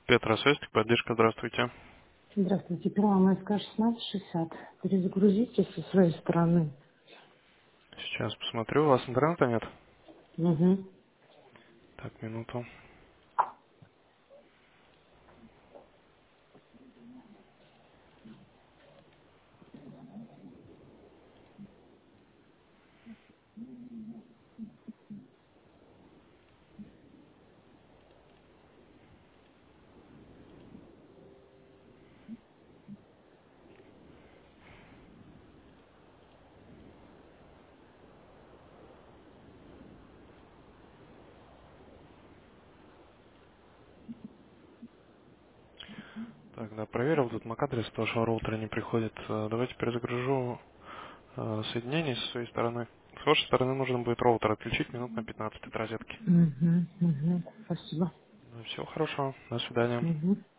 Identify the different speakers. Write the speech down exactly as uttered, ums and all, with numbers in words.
Speaker 1: Петросвязь, поддержка, здравствуйте.
Speaker 2: Здравствуйте, первая МСК шестнадцать шестьдесят. Перезагрузите со своей стороны.
Speaker 1: Сейчас посмотрю, у вас интернета нет?
Speaker 2: Угу.
Speaker 1: Так, минуту. Так, да, проверил, тут MAC-адрес с вашего роутера не приходит. Э, Давайте перезагружу э, соединение со своей стороны. С вашей стороны нужно будет роутер отключить минут на пятнадцать от розетки.
Speaker 2: Угу. Угу. Спасибо.
Speaker 1: Всего хорошего, до свидания.
Speaker 2: Угу.